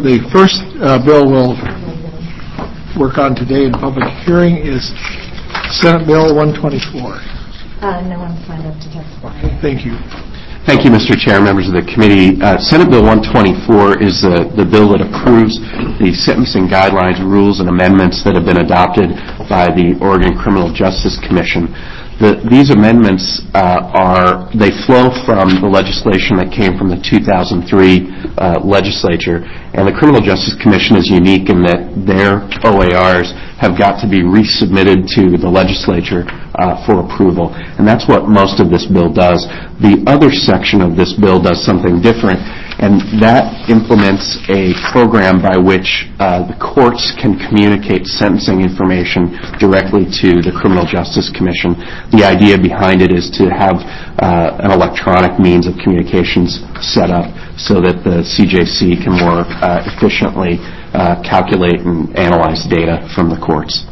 The first bill we'll work on today in public hearing is Senate Bill 124. No one signed up to testify. Thank you. Thank you, Mr. Chair, members of the committee. Senate Bill 124 is the bill that approves the sentencing guidelines, rules, and amendments that have been adopted by the Oregon Criminal Justice Commission. These amendments they flow from the legislation that came from the 2003 legislature, and the Criminal Justice Commission is unique in that their OARs have got to be resubmitted to the legislature for approval, and that's what most of this bill does. The other section of this bill does something different, and that implements a program by which the courts can communicate sentencing information directly to the Criminal Justice Commission. The idea behind it is to have an electronic means of communications set up so that the CJC can more efficiently calculate and analyze data from the courts.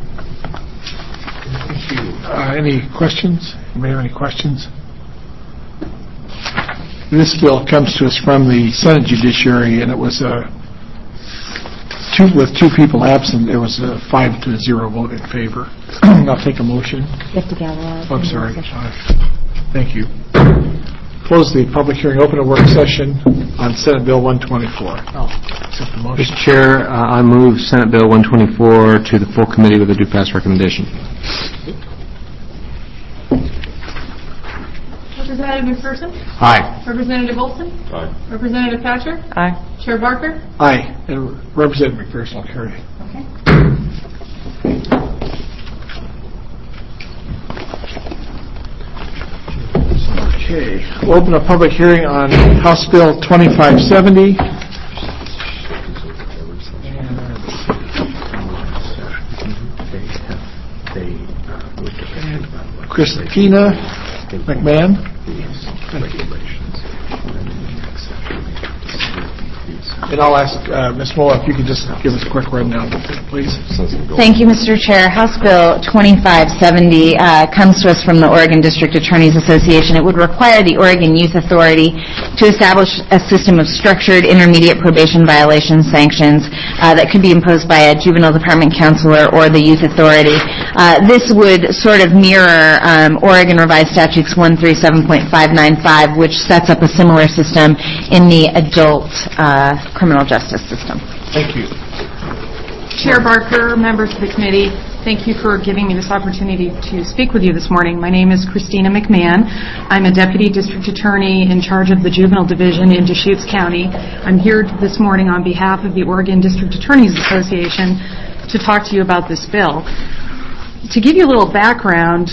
Thank you. Any questions? Anybody have any questions? This bill comes to us from the Senate Judiciary, and it was with two people absent. It was a 5-0 vote in favor. I'll take a motion. You have to gather out. I'm sorry. Thank you. Close the public hearing. Open a work session on Senate Bill 124. Accept the motion. Mr. Chair, I move Senate Bill 124 to the full committee with a due pass recommendation. Representative McPherson? Aye. Representative Olson? Aye. Representative Thatcher? Aye. Chair Barker? Aye. And Representative McPherson will carry. Okay. Okay. We'll open a public hearing on House Bill 2570. Christina McMahon. And I'll ask Ms. Mola if you could just give us a quick rundown, please. Thank you, Mr. Chair. House Bill 2570 comes to us from the Oregon District Attorneys Association. It would require the Oregon Youth Authority to establish a system of structured intermediate probation violation sanctions that could be imposed by a juvenile department counselor or the youth authority. This would sort of mirror Oregon Revised Statutes 137.595, which sets up a similar system in the adult criminal justice system. Thank you. Chair Barker, members of the committee, thank you for giving me this opportunity to speak with you this morning. My name is Christina McMahon. I'm a Deputy District Attorney in charge of the Juvenile Division in Deschutes County. I'm here this morning on behalf of the Oregon District Attorneys Association to talk to you about this bill. To give you a little background,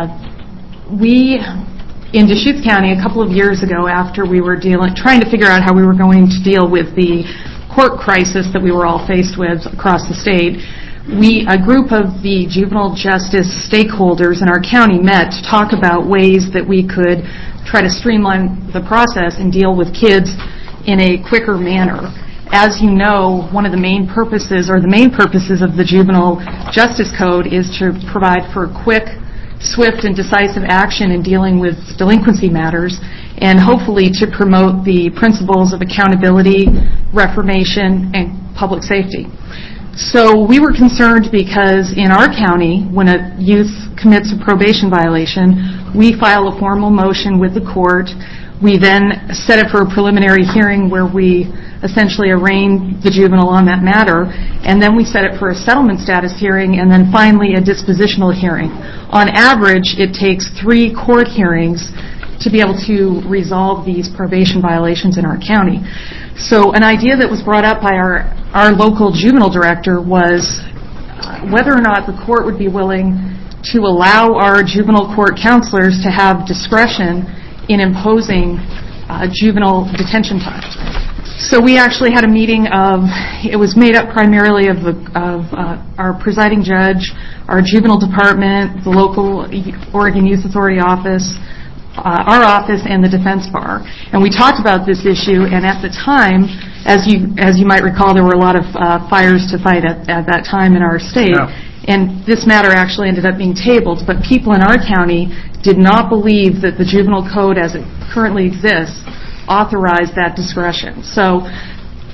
we in Deschutes County a couple of years ago, after we were trying to figure out how we were going to deal with the court crisis that we were all faced with across the state, a group of the juvenile justice stakeholders in our county met to talk about ways that we could try to streamline the process and deal with kids in a quicker manner. As you know, one of the main purposes of the Juvenile Justice Code is to provide for quick, swift, and decisive action in dealing with delinquency matters, and hopefully to promote the principles of accountability, reformation, and public safety. So we were concerned because in our county, when a youth commits a probation violation, we file a formal motion with the court. We then set it for a preliminary hearing where we essentially arraign the juvenile on that matter, and then we set it for a settlement status hearing, and then finally a dispositional hearing. On average, it takes 3 court hearings to be able to resolve these probation violations in our county. So an idea that was brought up by our local juvenile director was whether or not the court would be willing to allow our juvenile court counselors to have discretion in imposing juvenile detention time. So we actually had a meeting it was made up primarily of our presiding judge, our juvenile department, the local Oregon Youth Authority office, our office, and the defense bar. And we talked about this issue, and at the time, as you might recall, there were a lot of fires to fight at that time in our state. Yeah. And this matter actually ended up being tabled, but people in our county did not believe that the juvenile code as it currently exists authorized that discretion. So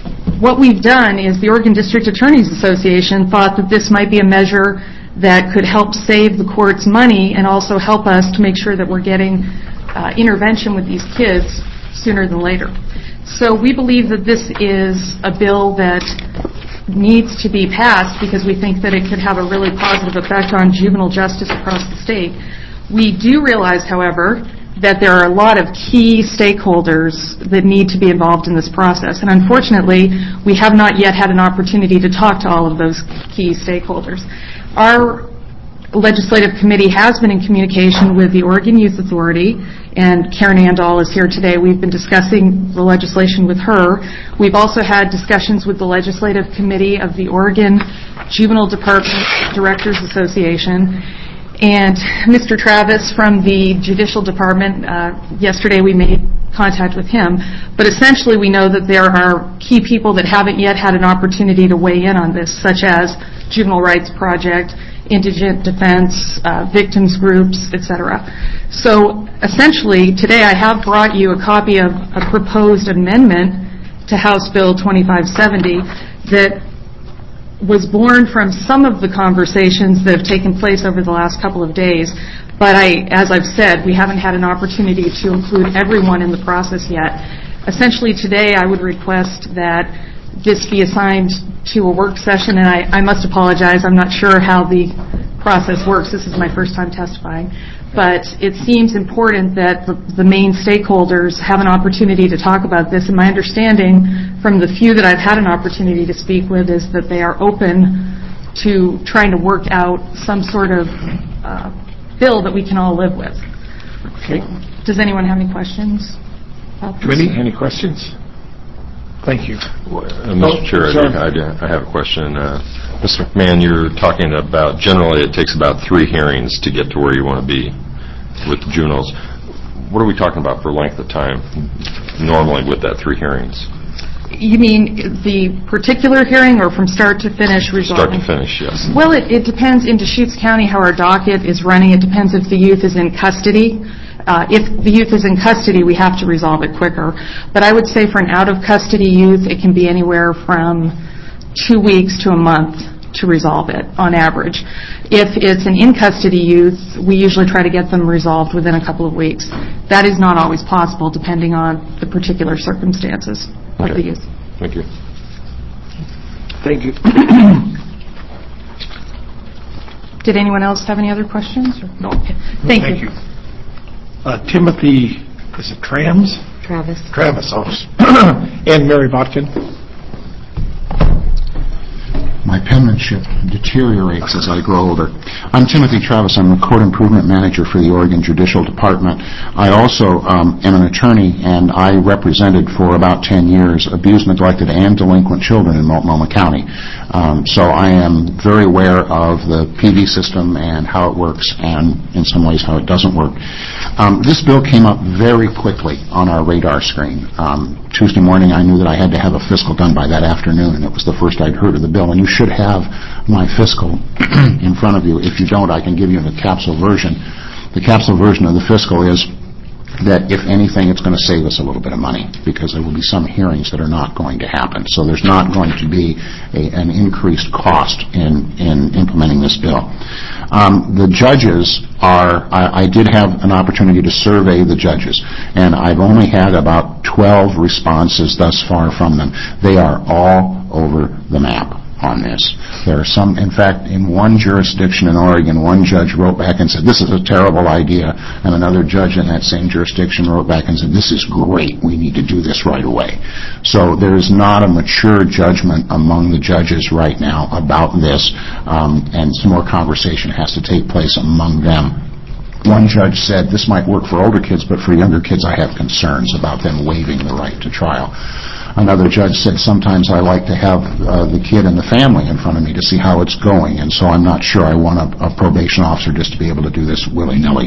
what we've done is the Oregon District Attorneys Association thought that this might be a measure that could help save the courts money and also help us to make sure that we're getting intervention with these kids sooner than later. So we believe that this is a bill that needs to be passed because we think that it could have a really positive effect on juvenile justice across the state. We do realize, however, that there are a lot of key stakeholders that need to be involved in this process. And unfortunately, we have not yet had an opportunity to talk to all of those key stakeholders. Our legislative committee has been in communication with the Oregon Youth Authority, and Karen Andal is here today. We've been discussing the legislation with her. We've also had discussions with the legislative committee of the Oregon Juvenile Department Directors Association. And Mr. Travis from the Judicial Department, yesterday we made contact with him. But essentially we know that there are key people that haven't yet had an opportunity to weigh in on this, such as Juvenile Rights Project, Indigent Defense, victims groups, etc. So essentially today I have brought you a copy of a proposed amendment to House Bill 2570 that was born from some of the conversations that have taken place over the last couple of days. But as I've said, we haven't had an opportunity to include everyone in the process yet. Essentially today I would request that this be assigned to a work session, and I must apologize, I'm not sure how the process works. This is my first time testifying. But it seems important that the main stakeholders have an opportunity to talk about this, and my understanding from the few that I've had an opportunity to speak with is that they are open to trying to work out some sort of bill that we can all live with. Okay. Does anyone have any questions? Committee, any questions? Thank you. Mr. Chair, I have a question. Mr. McMahon, you're talking about generally it takes about 3 hearings to get to where you want to be with the juveniles. What are we talking about for length of time normally with that 3 hearings? You mean the particular hearing or from start to finish resolving? Start to finish, yes. Well, it depends in Deschutes County how our docket is running. It depends if the youth is in custody. If the youth is in custody, we have to resolve it quicker. But I would say for an out-of-custody youth, it can be anywhere from 2 weeks to a month to resolve it, on average. If it's an in-custody youth, we usually try to get them resolved within a couple of weeks. That is not always possible, depending on the particular circumstances of the youth. Thank you. Thank you. Did anyone else have any other questions? No. Thank you. Timothy, is it Travis, and Mary Botkin. My penmanship deteriorates as I grow older. I'm Timothy Travis. I'm the Court Improvement Manager for the Oregon Judicial Department. I also am an attorney, and I represented for about 10 years abused, neglected, and delinquent children in Multnomah County. So I am very aware of the PV system and how it works, and in some ways how it doesn't work. This bill came up very quickly on our radar screen. Tuesday morning I knew that I had to have a fiscal done by that afternoon, and it was the first I'd heard of the bill. And you should have my fiscal in front of you. If you don't, I can give you the capsule version. The capsule version of the fiscal is that, if anything, it's going to save us a little bit of money because there will be some hearings that are not going to happen. So there's not going to be an increased cost in implementing this bill. The judges are, I did have an opportunity to survey the judges, and I've only had about 12 responses thus far from them. They are all over the map on this. There are some, in fact, in one jurisdiction in Oregon, one judge wrote back and said, this is a terrible idea, and another judge in that same jurisdiction wrote back and said, this is great, we need to do this right away. So there is not a mature judgment among the judges right now about this, and some more conversation has to take place among them. One judge said, this might work for older kids, but for younger kids I have concerns about them waiving the right to trial. Another judge said, sometimes I like to have the kid and the family in front of me to see how it's going, and so I'm not sure I want a probation officer just to be able to do this willy-nilly.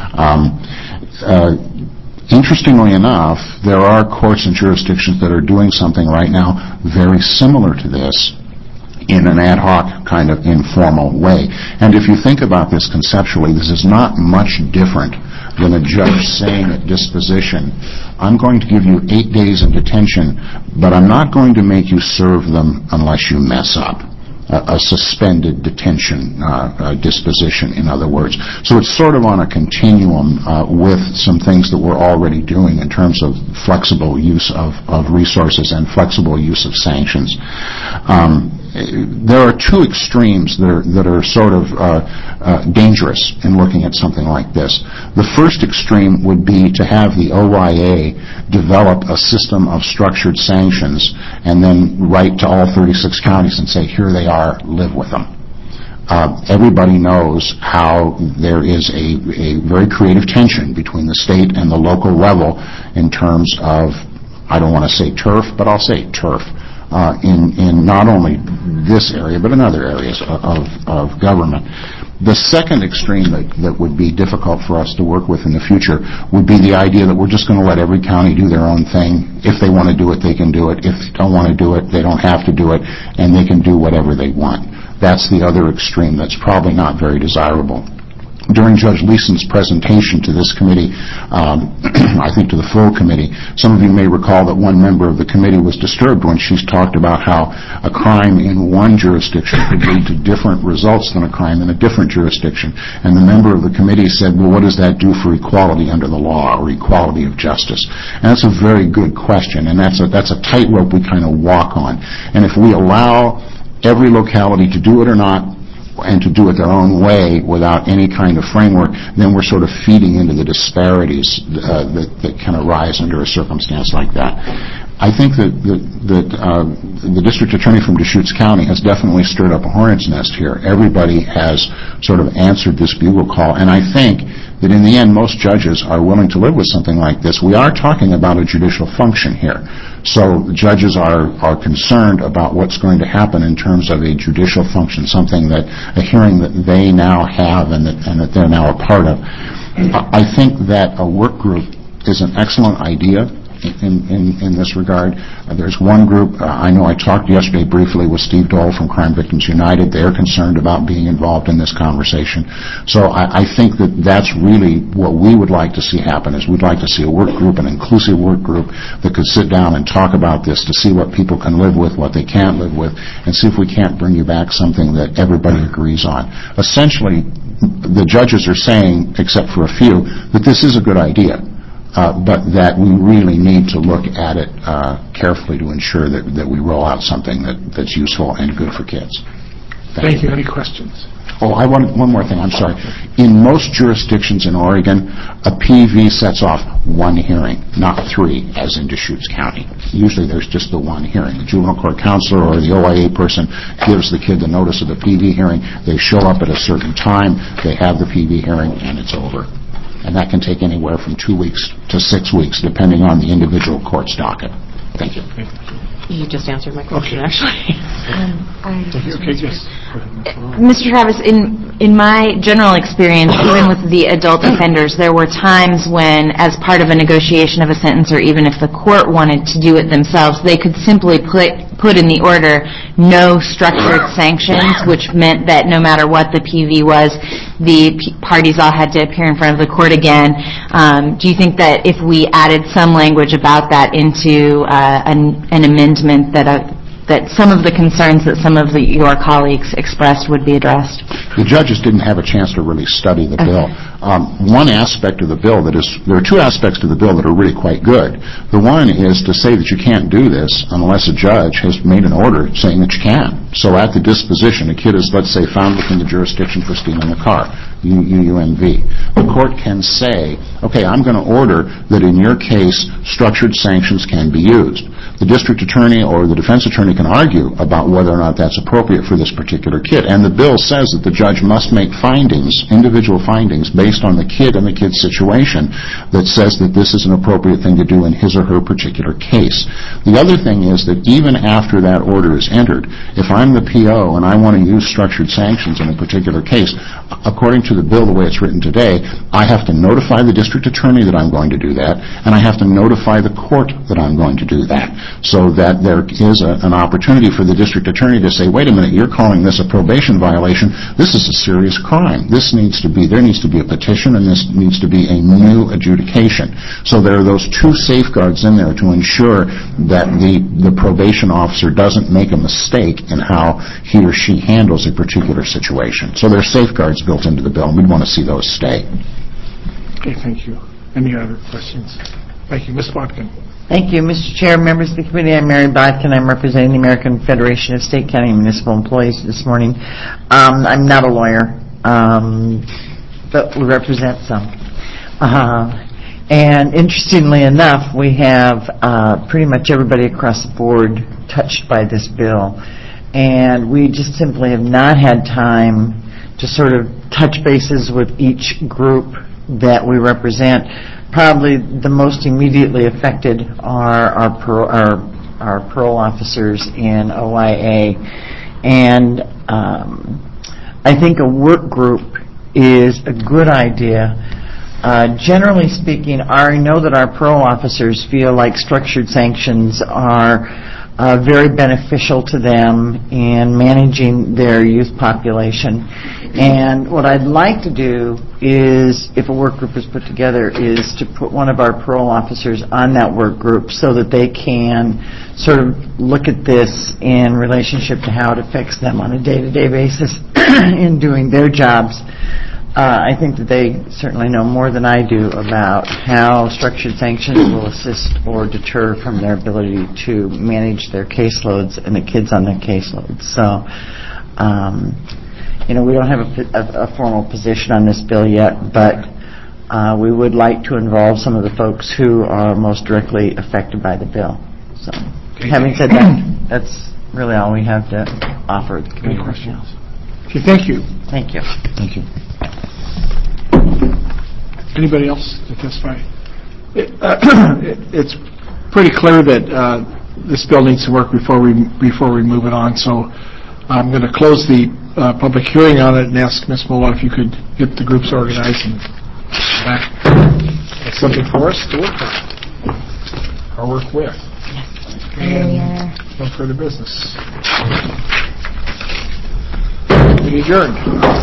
Interestingly enough, there are courts and jurisdictions that are doing something right now very similar to this in an ad hoc kind of informal way. And if you think about this conceptually, this is not much different than a judge saying at disposition, I'm going to give you 8 days in detention, but I'm not going to make you serve them unless you mess up. A suspended detention disposition, in other words. So it's sort of on a continuum with some things that we're already doing in terms of flexible use of resources and flexible use of sanctions. There are two extremes that are sort of dangerous in looking at something like this. The first extreme would be to have the OIA develop a system of structured sanctions and then write to all 36 counties and say, here they are, live with them. Everybody knows how there is a very creative tension between the state and the local level in terms of, I don't want to say turf, but I'll say turf. In not only this area, but in other areas of government. The second extreme that would be difficult for us to work with in the future would be the idea that we're just going to let every county do their own thing. If they want to do it, they can do it. If they don't want to do it, they don't have to do it, and they can do whatever they want. That's the other extreme that's probably not very desirable. During Judge Leeson's presentation to this committee, I think to the full committee, some of you may recall that one member of the committee was disturbed when she talked about how a crime in one jurisdiction could lead to different results than a crime in a different jurisdiction. And the member of the committee said, well, what does that do for equality under the law or equality of justice? And that's a very good question, and that's a tightrope we kind of walk on. And if we allow every locality to do it or not, and to do it their own way without any kind of framework, then we're sort of feeding into the disparities that can arise under a circumstance like that. I think that the district attorney from Deschutes County has definitely stirred up a hornet's nest here. Everybody has sort of answered this bugle call, and I think that in the end most judges are willing to live with something like this. We are talking about a judicial function here. So judges are concerned about what's going to happen in terms of a judicial function, a hearing that they now have and that they're now a part of. I think that a work group is an excellent idea in this regard. There's one group, I know I talked yesterday briefly with Steve Dole from Crime Victims United. They're concerned about being involved in this conversation. So I think that that's really what we would like to see happen, is we'd like to see a work group, an inclusive work group that could sit down and talk about this to see what people can live with, what they can't live with, and see if we can't bring you back something that everybody agrees on. Essentially, the judges are saying, except for a few, that this is a good idea. But that we really need to look at it carefully to ensure that we roll out something that's useful and good for kids. Thank you. Any questions? Oh, I wanted one more thing. I'm sorry. In most jurisdictions in Oregon, a PV sets off one hearing, not 3, as in Deschutes County. Usually there's just the one hearing. The juvenile court counselor or the OIA person gives the kid the notice of the PV hearing. They show up at a certain time. They have the PV hearing, and it's over. And that can take anywhere from 2 weeks to 6 weeks, depending on the individual court's docket. Thank you. You just answered my question, actually. Okay, yes. Mr. Travis, in my general experience, even with the adult offenders, there were times when, as part of a negotiation of a sentence, or even if the court wanted to do it themselves, they could simply put in the order no structured sanctions, which meant that no matter what the PV was, the parties all had to appear in front of the court again. Do you think that if we added some language about that into an amendment that some of the concerns that some of your colleagues expressed would be addressed? The judges didn't have a chance to really study the bill. One aspect of the bill there are 2 aspects to the bill that are really quite good. The one is to say that you can't do this unless a judge has made an order saying that you can. So at the disposition, a kid is, let's say, found within the jurisdiction for stealing a car, UUMV. The court can say, okay, I'm going to order that in your case, structured sanctions can be used. The district attorney or the defense attorney can argue about whether or not that's appropriate for this particular kid. And the bill says that the judge must make findings, individual findings, based on the kid and the kid's situation that says that this is an appropriate thing to do in his or her particular case. The other thing is that even after that order is entered, if I'm the PO and I want to use structured sanctions in a particular case, according to the bill the way it's written today, I have to notify the district attorney that I'm going to do that, and I have to notify the court that I'm going to do that, so that there is an opportunity for the district attorney to say, wait a minute, you're calling this a probation violation. This is a serious crime. There needs to be a petition, and this needs to be a new adjudication. So there are those two safeguards in there to ensure that the probation officer doesn't make a mistake in how he or she handles a particular situation. So there are safeguards built into the bill, and we'd want to see those stay. Okay, thank you. Any other questions? Thank you. Ms. Botkin. Thank you, Mr. Chair, members of the committee. I'm Mary Botkin. I'm representing the American Federation of State, County, and Municipal Employees this morning. I'm not a lawyer, but we represent some. And interestingly enough, we have pretty much everybody across the board touched by this bill. And we just simply have not had time to sort of touch bases with each group that we represent. Probably the most immediately affected are our parole officers in OIA. And I think a work group is a good idea. Generally speaking, I know that our parole officers feel like structured sanctions are very beneficial to them in managing their youth population. And what I'd like to do is, if a work group is put together, is to put one of our parole officers on that work group so that they can sort of look at this in relationship to how it affects them on a day-to-day basis in doing their jobs. I think that they certainly know more than I do about how structured sanctions will assist or deter from their ability to manage their caseloads and the kids on their caseloads. So, we don't have a formal position on this bill yet, but we would like to involve some of the folks who are most directly affected by the bill. So, having said that, that's really all we have to offer the committee. Any questions? Okay, thank you. Thank you. Thank you. Anybody else to testify? It's pretty clear that this bill needs to work before we move it on. So I'm going to close the public hearing on it and ask Ms. Mola if you could get the groups organized and back. That's something for us to work on or work with. And no further business. We adjourn.